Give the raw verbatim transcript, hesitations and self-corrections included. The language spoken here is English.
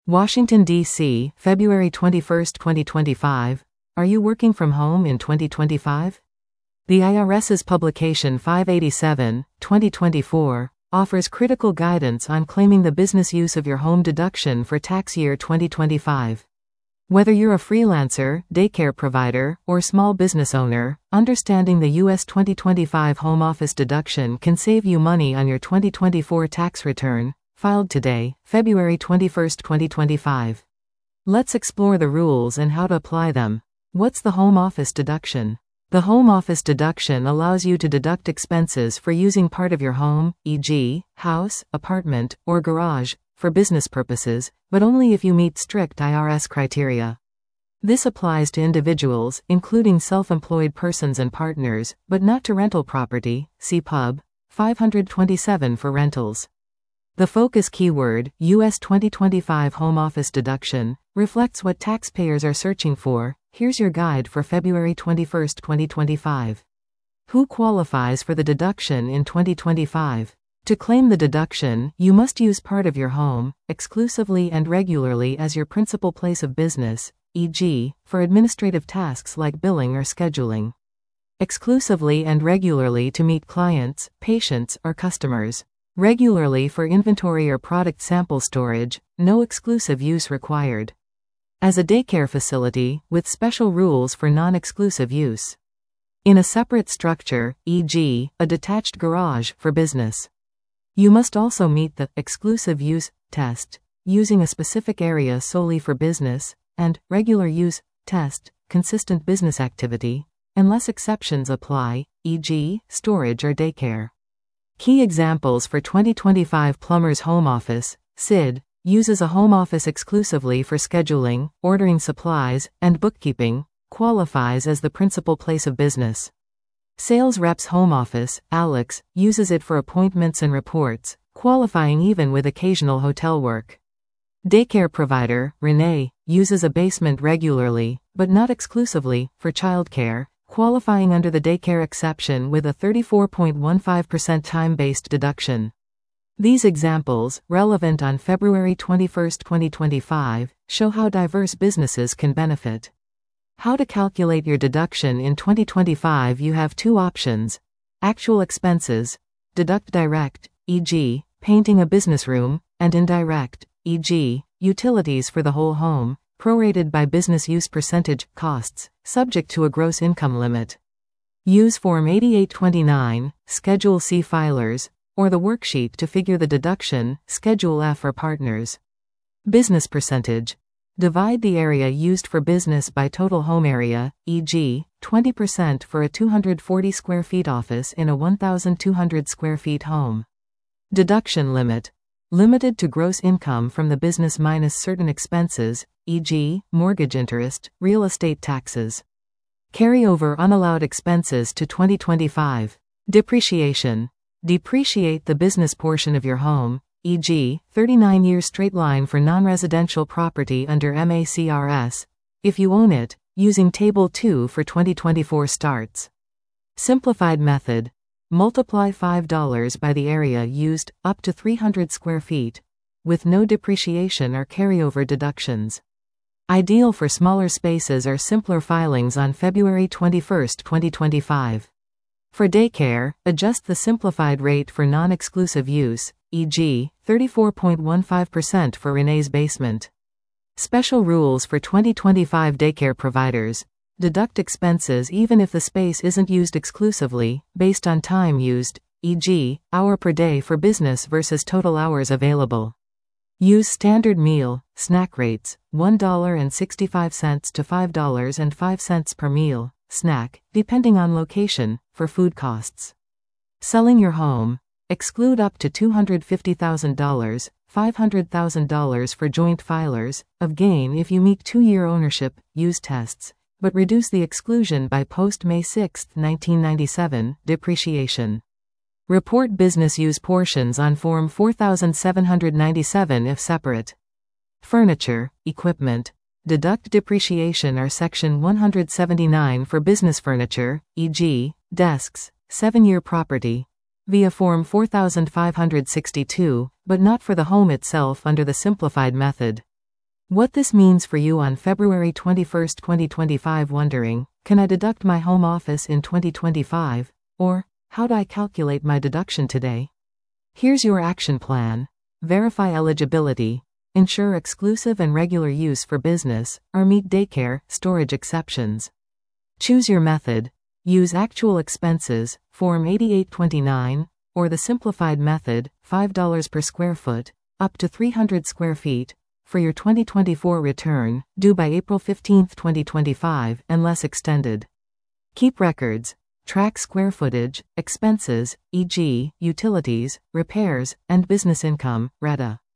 Washington, D C, February twenty-first, twenty twenty-five. Are you working from home in twenty twenty-five? The I R S's publication five eighty-seven, twenty twenty-four offers critical guidance on claiming the business use of your home deduction for tax year twenty twenty-five. Whether you're a freelancer, daycare provider, or small business owner, understanding the U S twenty twenty-five home office deduction can save you money on your twenty twenty-four tax return, filed today, February twenty-first, twenty twenty-five. Let's explore the rules and how to apply them. What's the home office deduction? The home office deduction allows you to deduct expenses for using part of your home, for example, house, apartment, or garage, for business purposes, but only if you meet strict I R S criteria. This applies to individuals, including self-employed persons and partners, but not to rental property. See Pub. five twenty-seven for rentals. The focus keyword, U S twenty twenty-five Home Office Deduction, reflects what taxpayers are searching for. Here's your guide for February twenty-first, twenty twenty-five. Who qualifies for the deduction in twenty twenty-five? To claim the deduction, you must use part of your home, exclusively and regularly as your principal place of business, for example, for administrative tasks like billing or scheduling. Exclusively and regularly to meet clients, patients, or customers. Regularly for inventory or product sample storage, no exclusive use required. As a daycare facility, with special rules for non-exclusive use. In a separate structure, for example, a detached garage, for business. You must also meet the exclusive use test, using a specific area solely for business, and regular use test, consistent business activity, unless exceptions apply, for example, storage or daycare. Key examples for twenty twenty-five Plumber's Home Office, S I D, uses a home office exclusively for scheduling, ordering supplies, and bookkeeping, qualifies as the principal place of business. Sales Rep's Home Office, Alex, uses it for appointments and reports, qualifying even with occasional hotel work. Daycare provider, Renee, uses a basement regularly, but not exclusively, for childcare, qualifying under the daycare exception with a thirty-four point one five percent time-based deduction. These examples, relevant on February twenty-first, twenty twenty-five, show how diverse businesses can benefit. How to calculate your deduction in twenty twenty-five? You have two options. Actual expenses, deduct direct, for example, painting a business room, and indirect, for example, utilities for the whole home, prorated by business use percentage, costs, subject to a gross income limit. Use Form eighty-eight twenty-nine, Schedule C filers, or the worksheet to figure the deduction, Schedule F for partners. Business percentage. Divide the area used for business by total home area, for example, twenty percent for a two hundred forty square feet office in a one thousand two hundred square feet home. Deduction limit. Limited to gross income from the business minus certain expenses, for example, mortgage interest, real estate taxes. Carryover unallowed expenses to twenty twenty-five. Depreciation. Depreciate the business portion of your home, for example, thirty-nine years straight line for non-residential property under M A C R S, if you own it, using Table two for twenty twenty-four starts. Simplified method. Multiply five dollars by the area used, up to three hundred square feet, with no depreciation or carryover deductions. Ideal for smaller spaces or simpler filings on February twenty-first, twenty twenty-five. For daycare, adjust the simplified rate for non-exclusive use, for example, thirty-four point one five percent for Renee's basement. Special rules for twenty twenty-five daycare providers. Deduct expenses even if the space isn't used exclusively, based on time used, for example, hour per day for business versus total hours available. Use standard meal, snack rates, one dollar and sixty-five cents to five dollars and five cents per meal, snack, depending on location, for food costs. Selling your home. Exclude up to two hundred fifty thousand dollars, five hundred thousand dollars for joint filers, of gain if you meet two-year ownership, use tests, but reduce the exclusion by post-May sixth, nineteen ninety-seven, depreciation. Report business use portions on Form four thousand seven hundred ninety-seven if separate. Furniture, equipment. Deduct depreciation or Section one hundred seventy-nine for business furniture, for example, desks, seven-year property, via Form four thousand five hundred sixty-two, but not for the home itself under the simplified method. What this means for you on February twenty-first, twenty twenty-five. Wondering, can I deduct my home office in twenty twenty-five? Or, how do I calculate my deduction today? Here's your action plan. Verify eligibility. Ensure exclusive and regular use for business, or meet daycare, storage exceptions. Choose your method. Use actual expenses, Form eighty-eight twenty-nine, or the simplified method, five dollars per square foot, up to three hundred square feet, for your twenty twenty-four return, due by April fifteenth, twenty twenty-five, unless extended. Keep records. Track square footage, expenses, for example, utilities, repairs, and business income, R E T A.